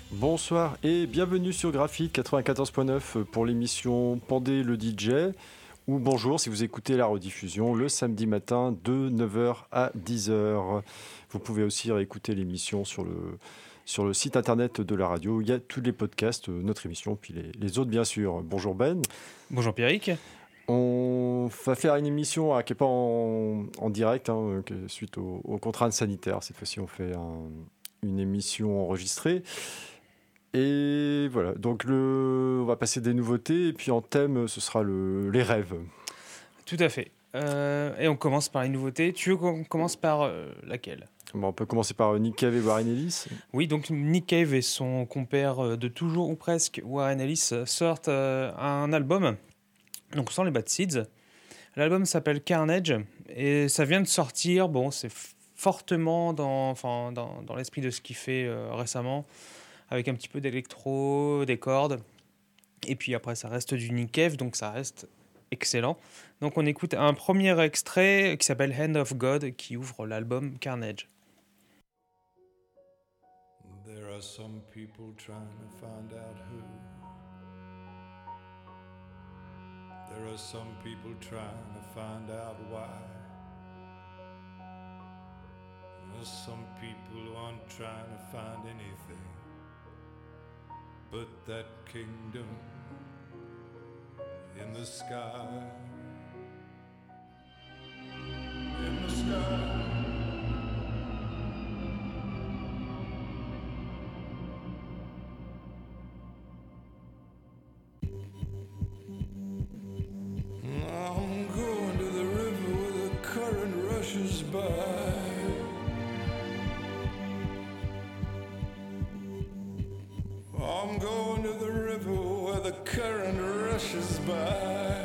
Bonsoir et bienvenue sur Graphite 94.9 pour l'émission Pandé le DJ, ou bonjour si vous écoutez la rediffusion le samedi matin de 9h à 10h. Vous pouvez aussi réécouter l'émission sur le site internet de la radio où il y a tous les podcasts, notre émission, puis les autres bien sûr. Bonjour Ben. Bonjour Pierrick. On va faire une émission qui n'est pas en direct, suite aux contraintes sanitaires. Cette fois-ci, on fait une émission enregistrée. Et voilà, donc on va passer des nouveautés, et puis en thème, ce sera les rêves. Tout à fait. Et on commence par les nouveautés. Tu veux qu'on commence par laquelle ? On peut commencer par Nick Cave et Warren Ellis. Oui, donc Nick Cave et son compère de toujours ou presque, Warren Ellis, sortent un album, donc sans les Bad Seeds. L'album s'appelle Carnage, et ça vient de sortir. Bon, c'est fortement dans l'esprit de ce qu'il fait récemment, avec un petit peu d'électro, des cordes. Et puis après, ça reste du Nick Cave, donc ça reste excellent. Donc on écoute un premier extrait qui s'appelle Hand of God, qui ouvre l'album Carnage. There are some people trying to find out who. There are some people trying to find out why. There's some people who aren't trying to find anything but that kingdom in the sky. In the sky. I'm going to the river where the current rushes by. I'm going to the river where the current rushes by.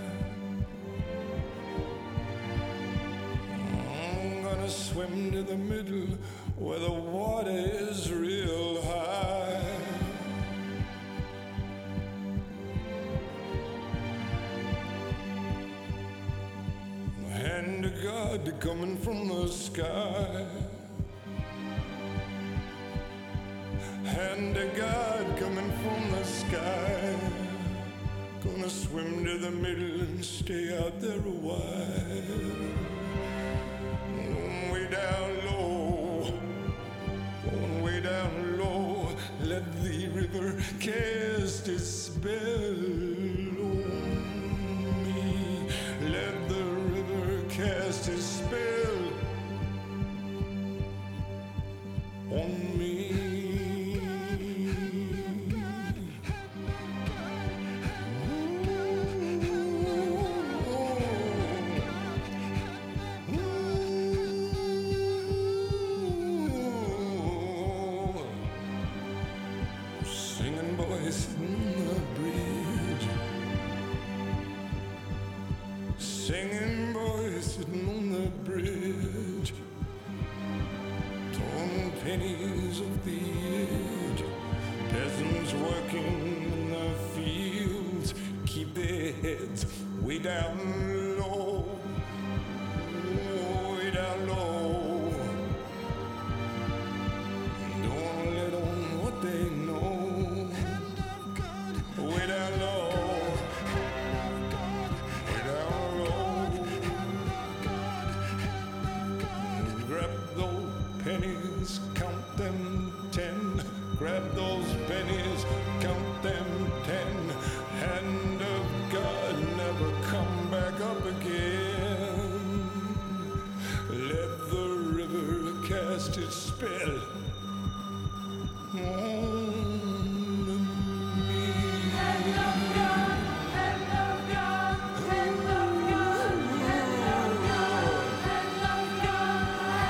I'm gonna swim to the middle where the water is real high. The hand of God coming from the sky. Hand of God coming from the sky. Gonna swim to the middle and stay out there a while. Going way down low, going way down low. Let the river cast its spell on me. Let the river cast its spell on me. Singing boys sitting on the bridge, torn pennies off the edge. Peasants working in the fields keep their heads way down low, way down low. Don't let on what they know, way down low. Pennies, count them 10. Grab those pennies, count them 10. Hand of God, never come back up again. Let the river cast its spell on me. Hand of God, hand of God, hand of God, hand of God, hand of God.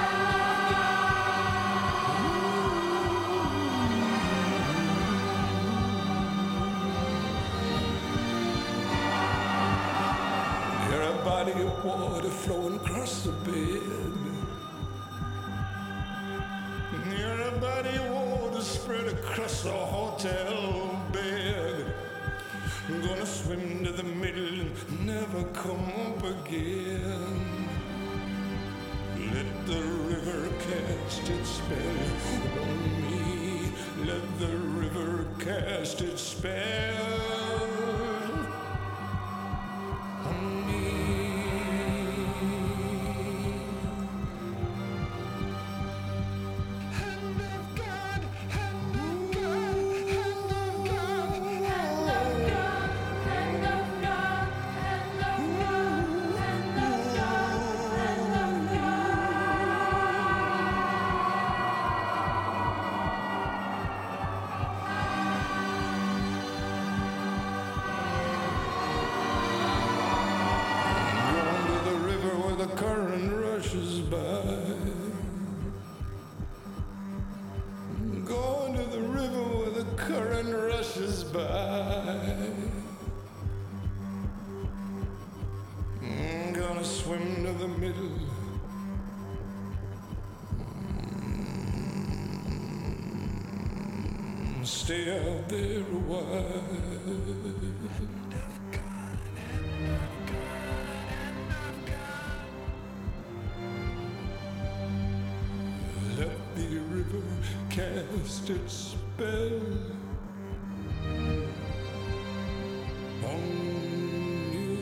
Body of water flowing across the bed. Near a body of water spread across the hotel bed. I'm gonna swim to the middle and never come up again. Let the river cast its spell on me. Let the spell on me. Hand of God, hand of God, hand of God, hand of God, hand of God, hand of God, hand of God, hand of God. Going to the river where the current rushes by. Going to the river where the current rushes by. Gonna swim to the middle. Stay out there a while. Let the river cast its spell on you.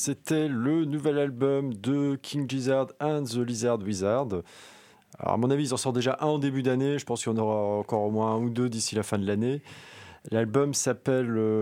c'était le nouvel album de King Gizzard and the Lizard Wizard. Alors, à mon avis, ils en sortent déjà un en début d'année. Je pense qu'il y en aura encore au moins un ou deux d'ici la fin de l'année. L'album s'appelle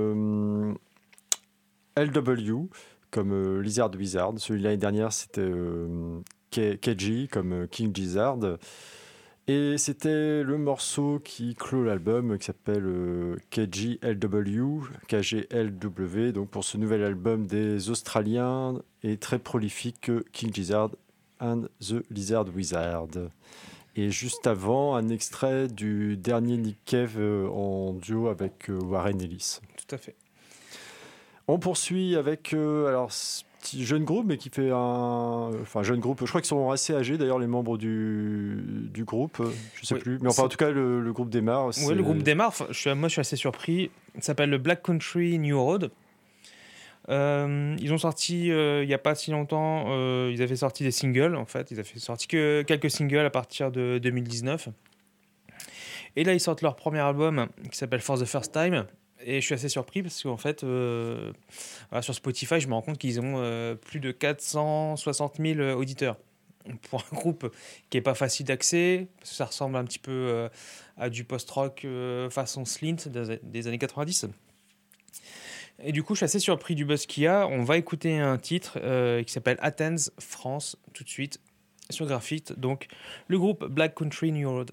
LW, comme Lizard Wizard. Celui de l'année dernière, c'était KG, comme King Gizzard. Et c'était le morceau qui clôt l'album, qui s'appelle KGLW, KGLW, donc pour ce nouvel album des Australiens et très prolifique King Gizzard and the Lizard Wizard. Et juste avant, un extrait du dernier Nick Cave en duo avec Warren Ellis. Tout à fait. On poursuit avec petit jeune groupe, mais qui fait jeune groupe. Je crois qu'ils sont assez âgés d'ailleurs, les membres du groupe. Je ne sais plus. Mais enfin, en tout cas, le groupe démarre. Oui, le groupe démarre. Moi, je suis assez surpris. Il s'appelle le Black Country New Road. Ils ont sorti il n'y a pas si longtemps. Ils avaient sorti des singles, en fait. Ils avaient sorti que quelques singles à partir de 2019. Et là, ils sortent leur premier album qui s'appelle For the First Time. Et je suis assez surpris parce qu'en fait, sur Spotify, je me rends compte qu'ils ont plus de 460 000 auditeurs. Pour un groupe qui n'est pas facile d'accès, parce que ça ressemble un petit peu à du post-rock façon Slint des années 90. Et du coup, je suis assez surpris du buzz qu'il y a. On va écouter un titre qui s'appelle Athens, France, tout de suite, sur Graphite. Donc, le groupe Black Country New Road.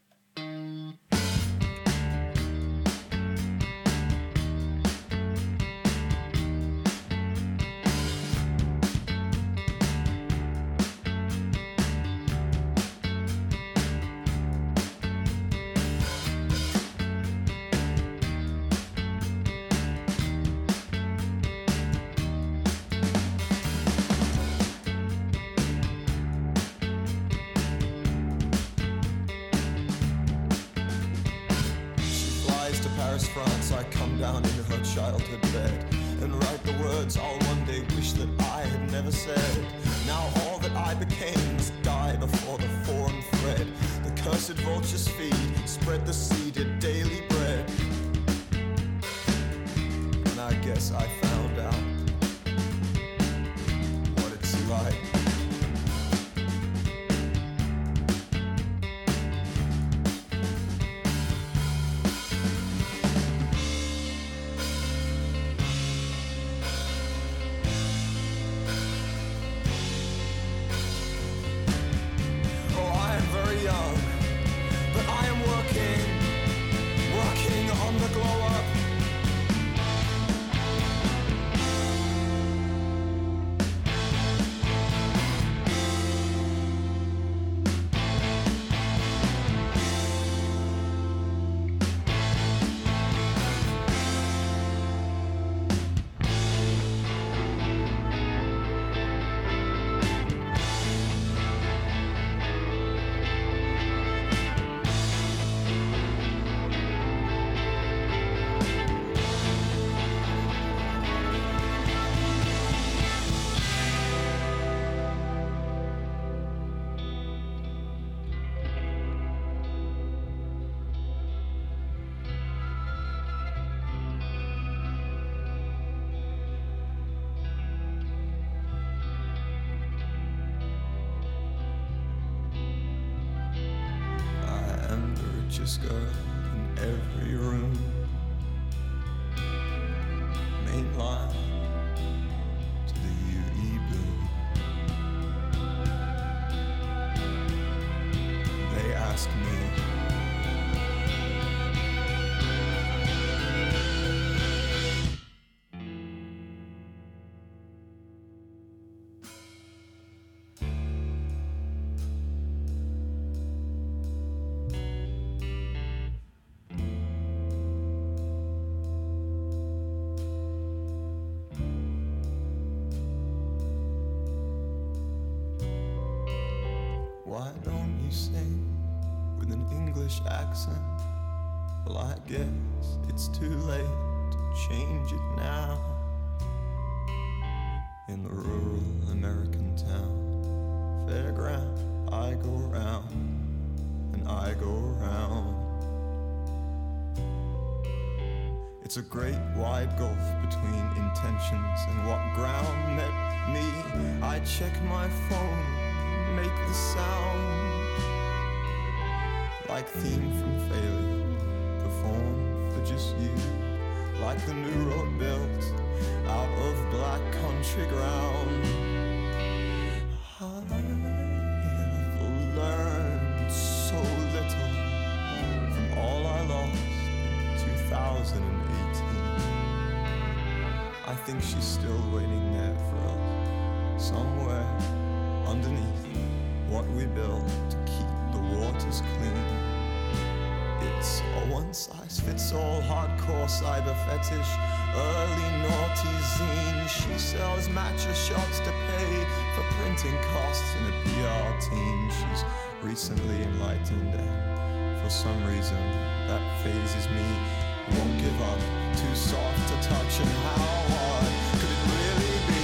Just girl in every room, main line to the UE blue. They ask me, why don't you sing with an English accent? Well, I guess it's too late to change it now. In the rural American town, fairground, I go round and I go round. It's a great wide gulf between intentions and what ground met me. I check my phone, make the sound like theme from failure, performed for just you. Like the new road built out of black country ground. I have learned so little from all I lost in 2018. I think she's still waiting there for us, somewhere underneath what we built to keep the waters clean. It's a one-size-fits-all hardcore cyber fetish, early naughty zine. She sells matcha shots to pay for printing costs in a PR team. She's recently enlightened and for some reason that phases me. Won't give up, too soft to touch, and how hard could it really be?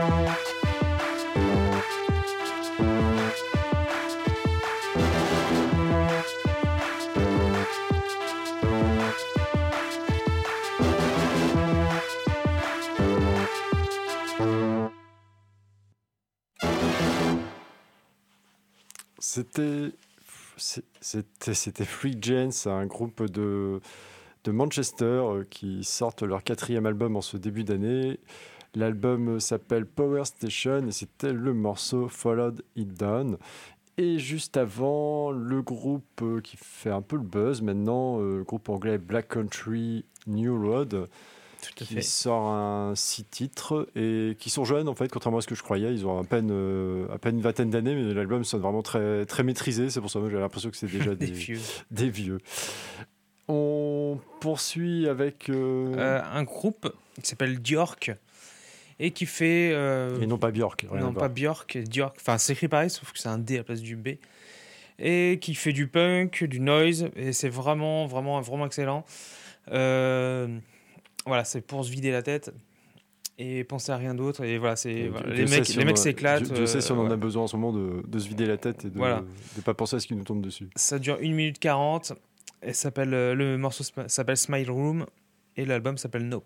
C'était Free Jane, c'est un groupe de Manchester qui sortent leur 4e album en ce début d'année. L'album s'appelle Power Station et c'était le morceau Followed It Down. Et juste avant, le groupe qui fait un peu le buzz maintenant, le groupe anglais Black Country New Road, qui sort un 6 titres et qui sont jeunes en fait, contrairement à ce que je croyais. Ils ont à peine une vingtaine d'années, mais l'album sonne vraiment très, très maîtrisé. C'est pour ça que j'ai l'impression que c'est déjà des vieux. On poursuit avec un groupe qui s'appelle Björk et qui fait... Et non pas Björk. Non, pas Björk, Björk. Enfin, c'est écrit pareil, sauf que c'est un D à la place du B. Et qui fait du punk, du noise, et c'est vraiment, vraiment, vraiment excellent. Voilà, c'est pour se vider la tête et penser à rien d'autre. Et voilà, les mecs s'éclatent. Je sais si on en a besoin en ce moment de se vider la tête et de ne pas penser à ce qui nous tombe dessus. Ça dure 1 minute 40 et le morceau s'appelle Smile Room et l'album s'appelle Nopes.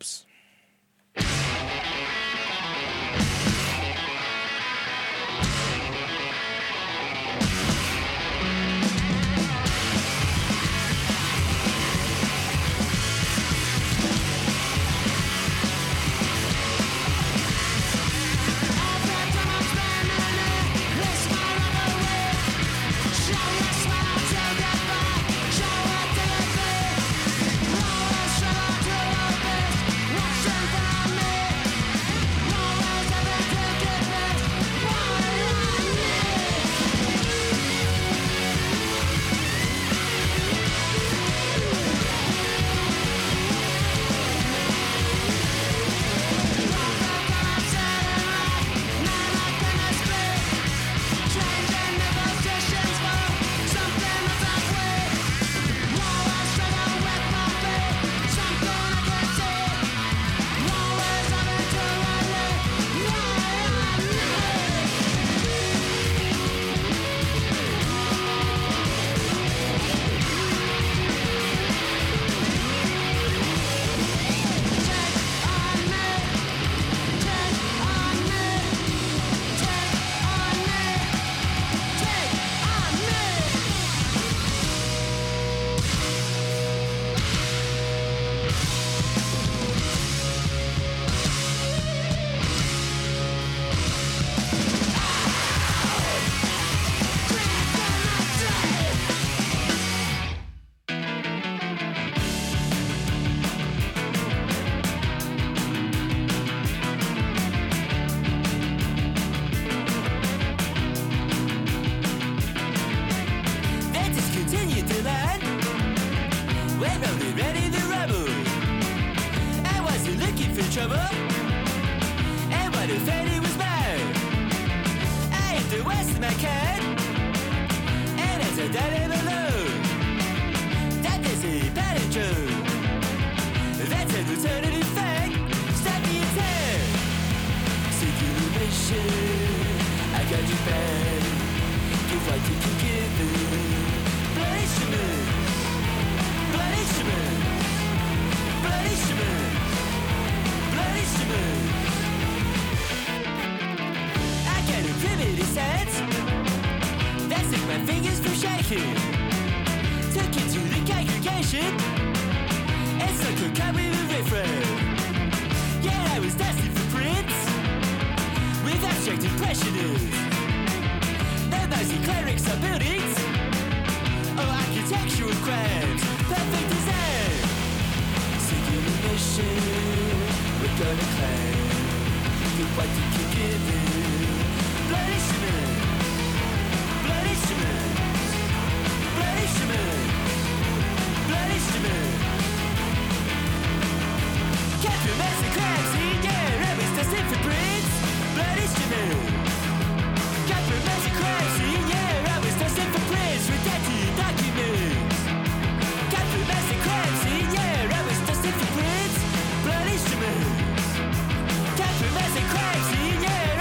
Crazy, yeah,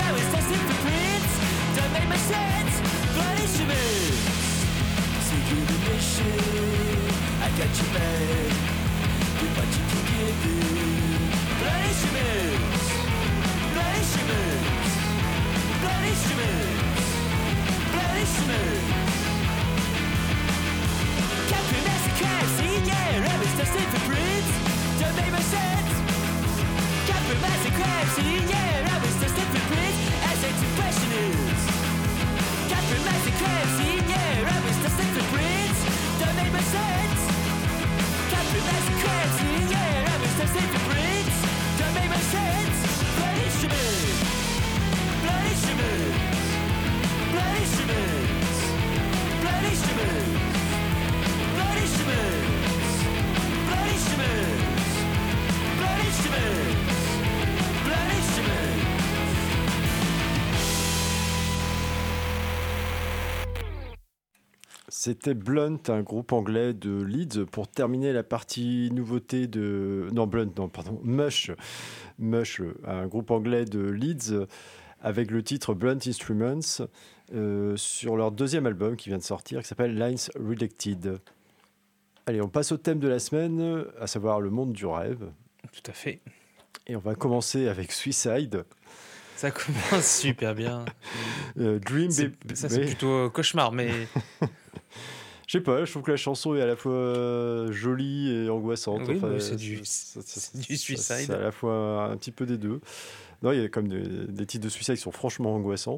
C'était Blunt, un groupe anglais de Leeds, pour terminer la partie nouveauté de... Non, Blunt, non, pardon, Mush. Mush, un groupe anglais de Leeds, avec le titre Blunt Instruments, sur leur deuxième album qui vient de sortir, qui s'appelle Lines Redacted. Allez, on passe au thème de la semaine, à savoir le monde du rêve. Tout à fait. Et on va commencer avec Suicide. Ça commence super bien. Dream Ça, c'est plutôt cauchemar, mais... Je sais pas, je trouve que la chanson est à la fois jolie et angoissante. Oui, enfin, mais c'est du Suicide. C'est à la fois un petit peu des deux. Non, il y a comme des titres de Suicide qui sont franchement angoissants,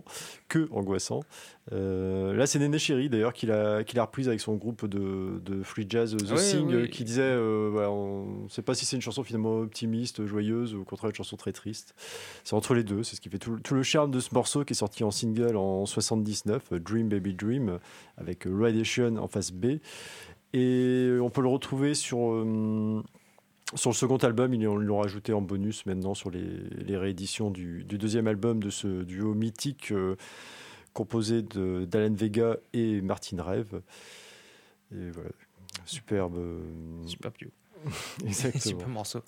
Là, c'est Néné Chéri d'ailleurs qui l'a reprise avec son groupe de free jazz The Thing, qui disait voilà, on ne sait pas si c'est une chanson finalement optimiste, joyeuse, ou au contraire une chanson très triste. C'est entre les deux, c'est ce qui fait tout le charme de ce morceau qui est sorti en single en 79, Dream Baby Dream, avec Radiation en face B. Et on peut le retrouver sur le second album. Ils l'ont rajouté en bonus maintenant sur les rééditions du deuxième album de ce duo mythique composé d'Alan Vega et Martin Rev. Et voilà, superbe. Super bio. Exactement. Super morceau.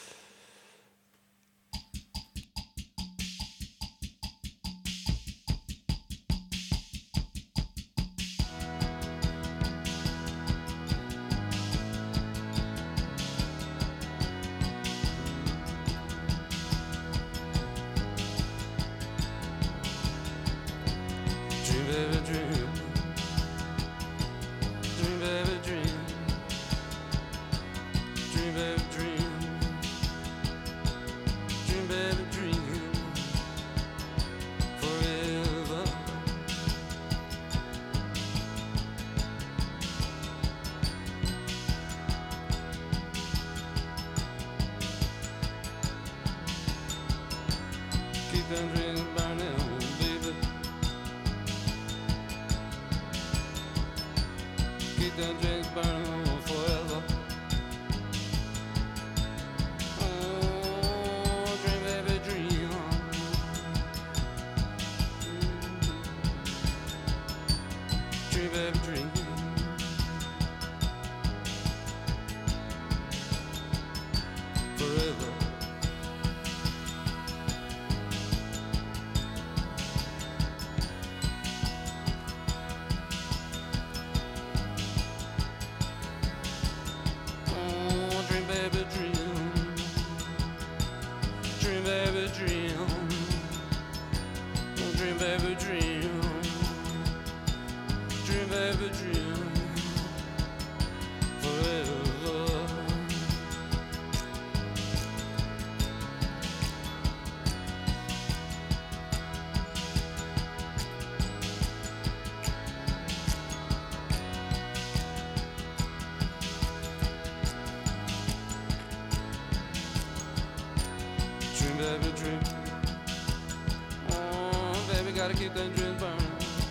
Keep them dreams burning.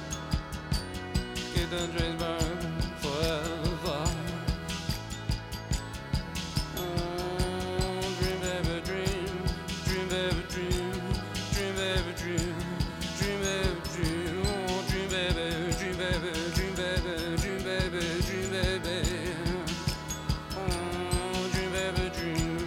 Keep them dreams burning forever. Dream baby dream, dream baby dream, dream baby dream, dream baby dream, dream baby, dream baby, dream baby, dream baby, dream baby, dream baby dream.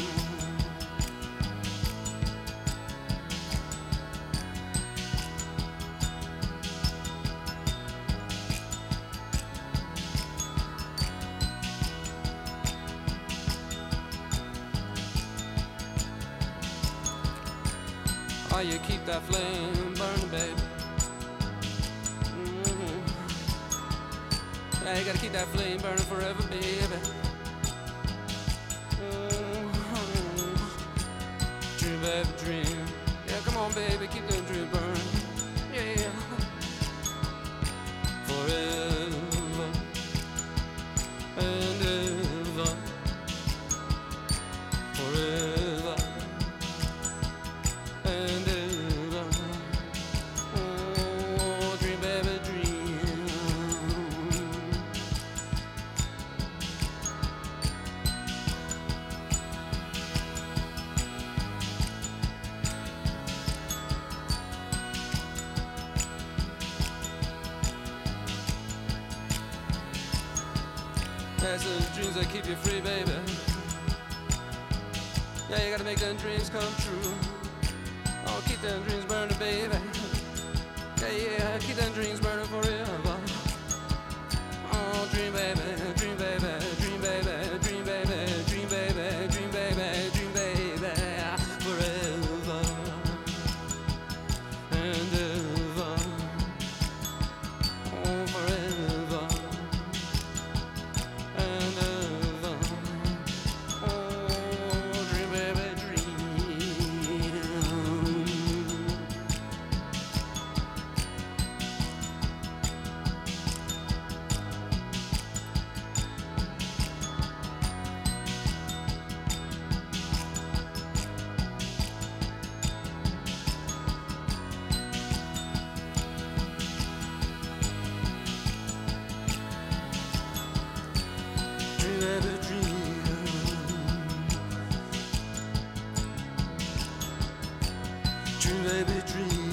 Oh, you keep that flame burning, babe. Yeah, you gotta keep that flame burning forever, baby. Dream, baby, dream. Yeah, come on, baby, keep that dream burning. Yeah. Forever and ever. Forever and ever. Oh, dream, baby, dream. That's the dreams that keep you free, baby. Yeah, you gotta make them dreams come true. Oh, keep them dreams burning, baby. Yeah, keep them dreams burning forever. Oh, dream baby, dream baby, dream baby, dream baby, dream baby, dream baby, dream baby, forever and ever. Oh, forever and ever. Oh, dream baby, dream. Dream baby, dream. Dream baby, dream.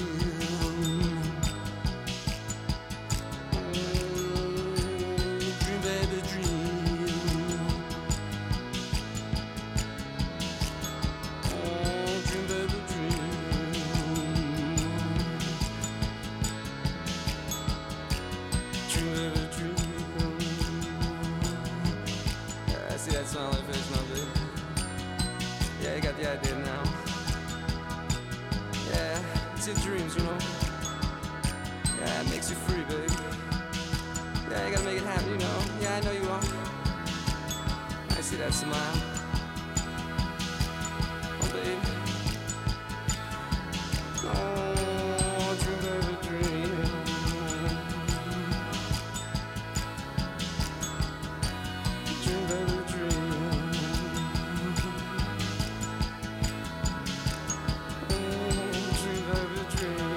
Dream baby, dream. Oh, dream baby, dream. Dream baby, dream. I see that smile on your face now, baby. Yeah, you got the idea now. Yeah, it's your dreams, you know. Yeah, it makes you free, baby. Yeah, you gotta make it happen, you know. Yeah, I know you are. I see that smile. Oh, baby. Oh, dream, baby, dream. Dream, baby, dream. Dream, baby, dream.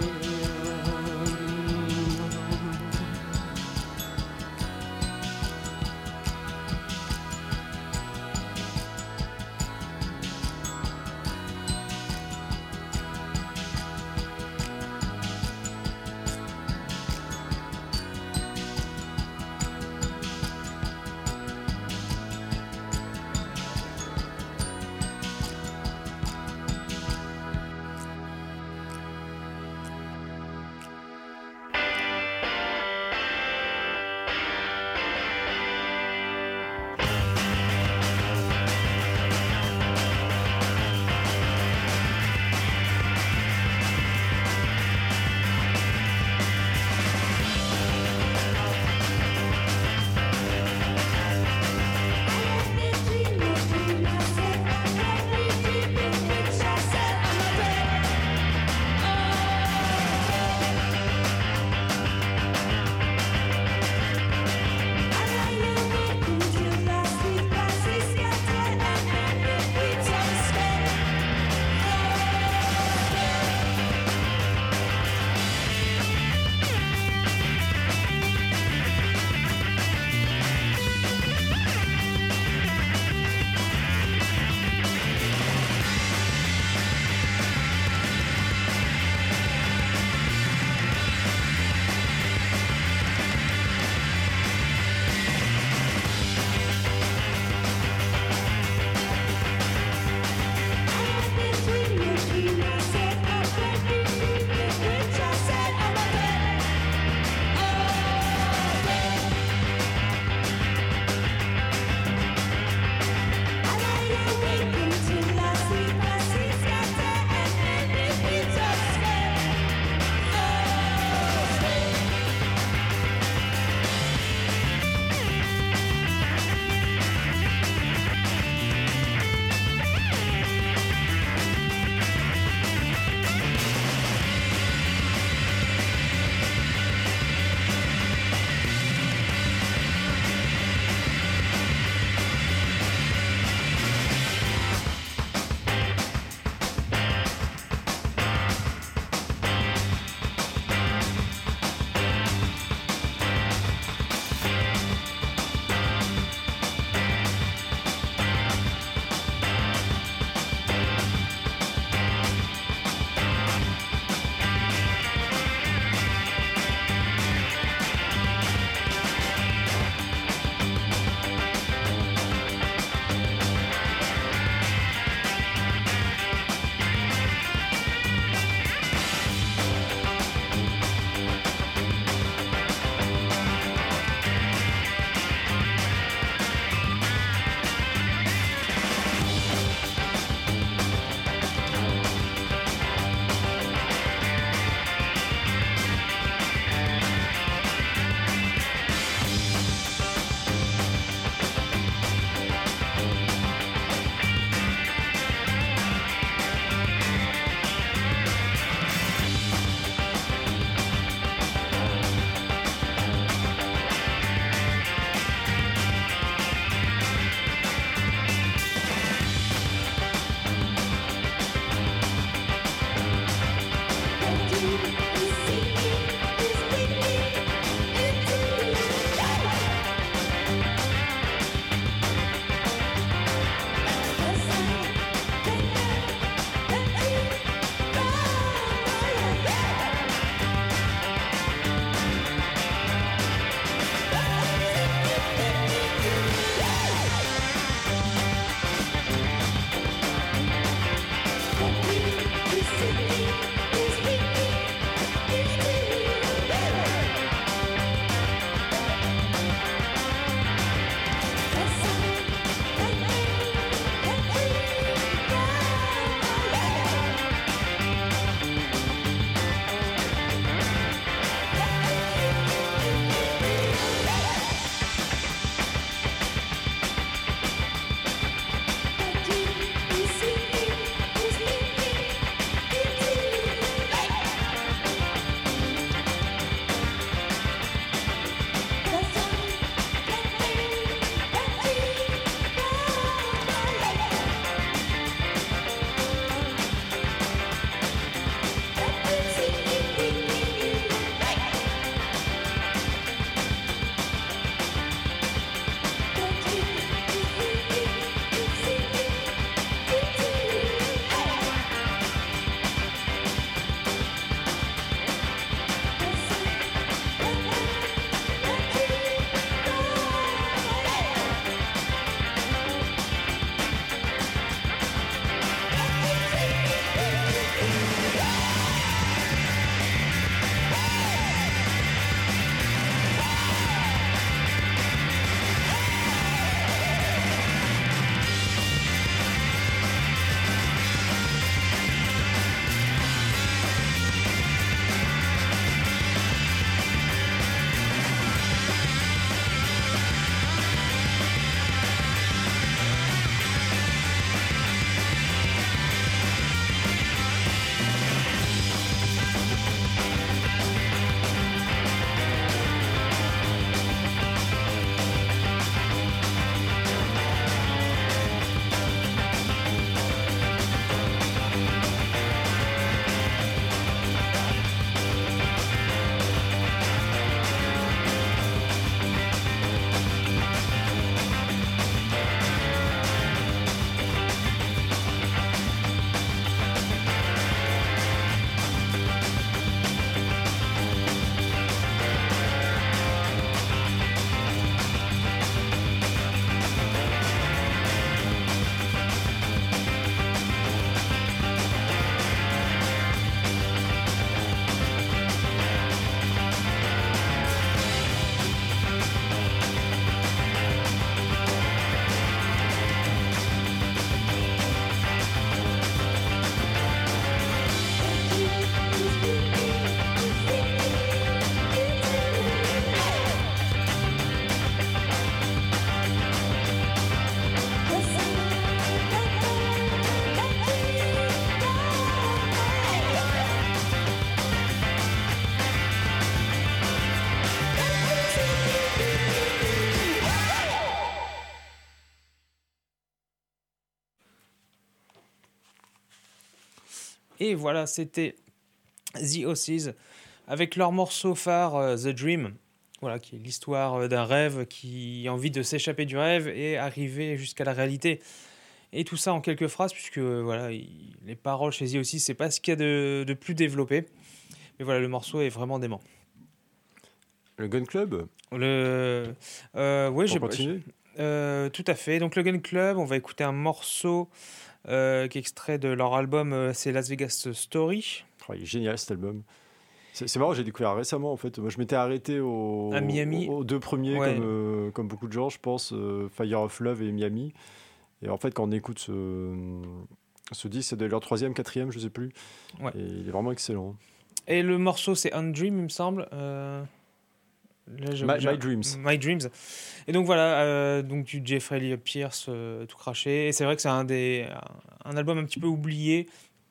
Et voilà, c'était The Oasis avec leur morceau phare The Dream. Voilà, qui est l'histoire d'un rêve qui a envie de s'échapper du rêve et arriver jusqu'à la réalité. Et tout ça en quelques phrases, puisque voilà, les paroles chez The Oasis, c'est pas ce qu'il y a de plus développé. Mais voilà, le morceau est vraiment dément. Le Gun Club. Oui, Pour continuer. Tout à fait. Donc le Gun Club, on va écouter un morceau qui est extrait de leur album, c'est Las Vegas Story. Oh, il est génial cet album. C'est marrant, j'ai découvert récemment en fait. Moi, je m'étais arrêté À Miami. aux deux premiers, Ouais. comme beaucoup de gens, je pense, Fire of Love et Miami. Et en fait, quand on écoute ce disque, c'est de leur 3e, 4e, je sais plus. Ouais. Et il est vraiment excellent. Et le morceau, c'est Undream, il me semble. Là, My Dreams. My Dreams. Et donc voilà, donc du Jeffrey Lee Pierce tout craché. Et c'est vrai que c'est un album un petit peu oublié,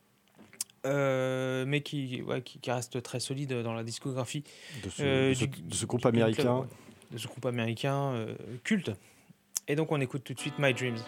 mais qui reste très solide dans la discographie De ce groupe américain. ouais. De ce groupe américain culte. Et donc on écoute tout de suite My Dreams.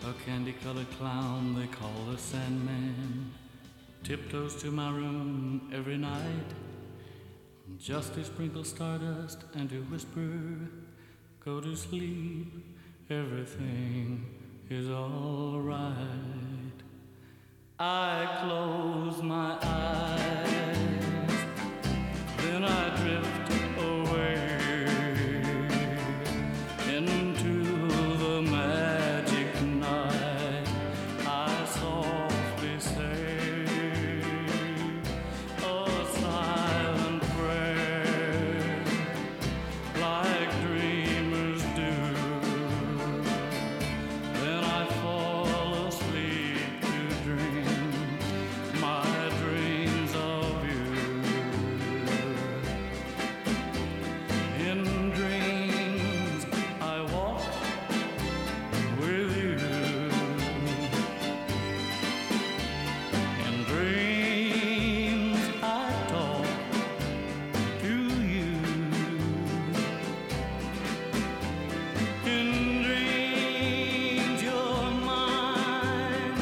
A candy-colored clown they call the Sandman tiptoes to my room every night just to sprinkle stardust and to whisper, go to sleep, everything is all right. I close my eyes, then I drift away into the magic night. I softly say a silent prayer like dreamers do. Then I fall asleep to dream my dreams of you. In dreams I walk with you. In dreams I talk to you. In dreams you're mine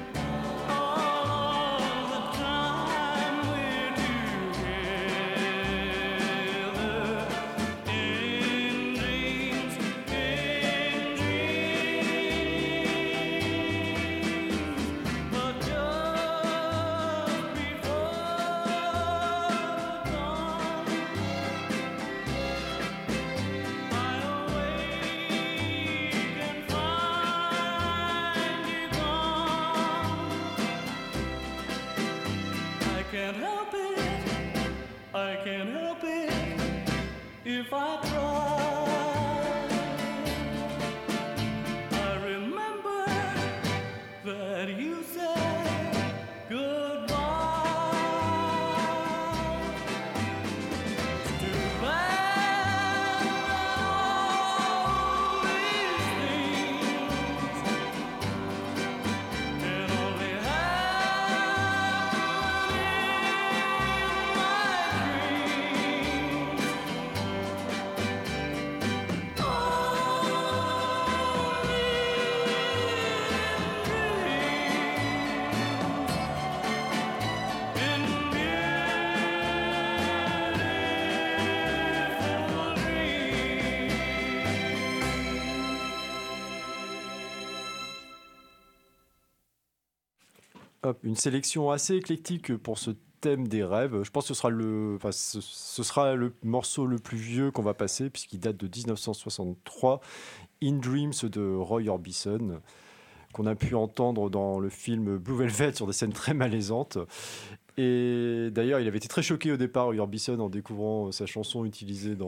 all the time we're together. In dreams, but just before dawn, I awake and find you gone. I can't help it, I can't help it if I try. I remember that you said goodbye. It's too bad all these things can only happen Hop, une sélection assez éclectique pour ce thème des rêves. Je pense que ce sera le morceau le plus vieux qu'on va passer, puisqu'il date de 1963, In Dreams de Roy Orbison, qu'on a pu entendre dans le film Blue Velvet sur des scènes très malaisantes. Et d'ailleurs, il avait été très choqué au départ, Roy Orbison, en découvrant sa chanson utilisée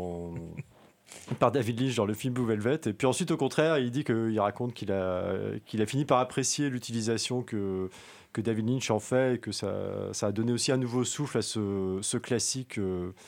par David Lynch dans le film Blue Velvet. Et puis ensuite, au contraire, il raconte qu'il a fini par apprécier l'utilisation que David Lynch en fait, et que ça a donné aussi un nouveau souffle à ce classique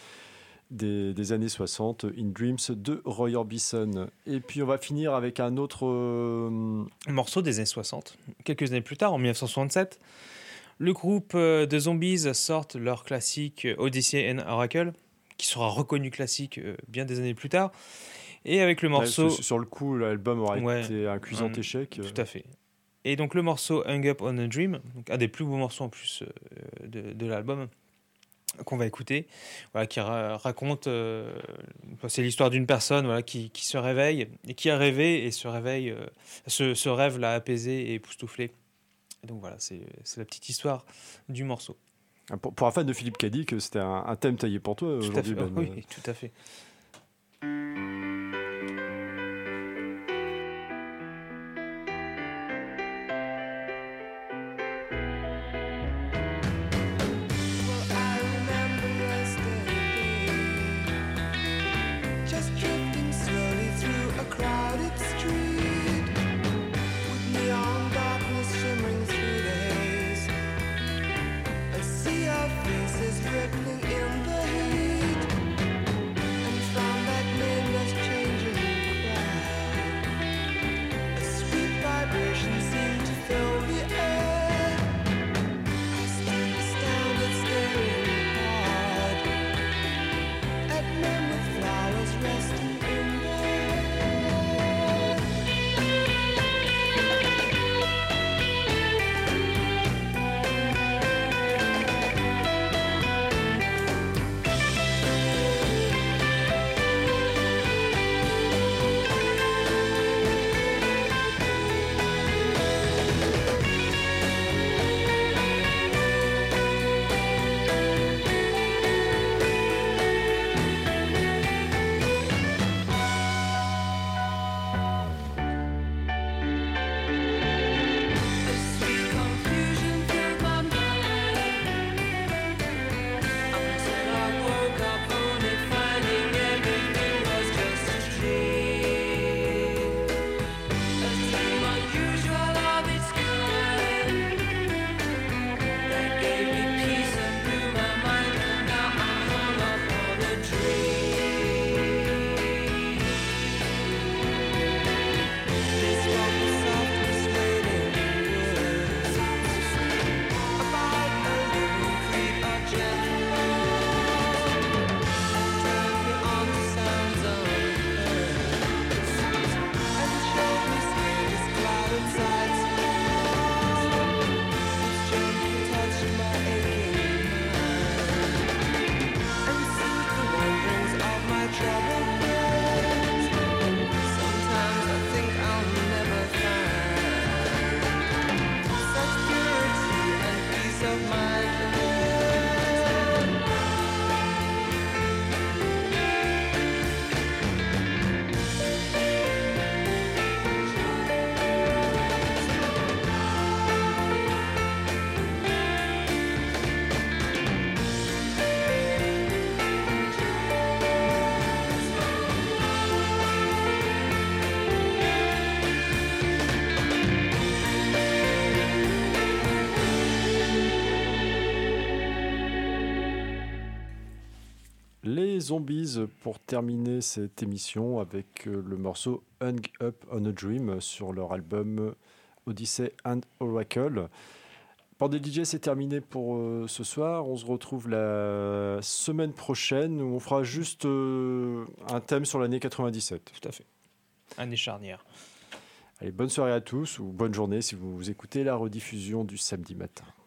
des années 60, In Dreams de Roy Orbison. Et puis on va finir avec un autre morceau des années 60. Quelques années plus tard, en 1967, le groupe de Zombies sortent leur classique Odyssey and Oracle, qui sera reconnu classique bien des années plus tard. Et avec le morceau... Sur le coup, l'album aurait été un cuisant échec. Tout à fait. Et donc le morceau Hung Up on a Dream, donc un des plus beaux morceaux en plus de l'album qu'on va écouter, voilà, qui raconte, c'est l'histoire d'une personne qui se réveille et qui a rêvé et se réveille, ce rêve l'a apaisé et époustouflé. Et donc voilà, c'est la petite histoire du morceau. Pour un fan de Philippe Cadic, c'était un thème taillé pour toi aujourd'hui, Ben. Oui, tout à fait. Faces rippling in the heat, and les Zombies pour terminer cette émission avec le morceau Hung Up on a Dream sur leur album Odyssey and Oracle. Pandé DJ, c'est terminé pour ce soir. On se retrouve la semaine prochaine où on fera juste un thème sur l'année 97. Tout à fait. Année charnière. Allez, bonne soirée à tous ou bonne journée si vous écoutez la rediffusion du samedi matin.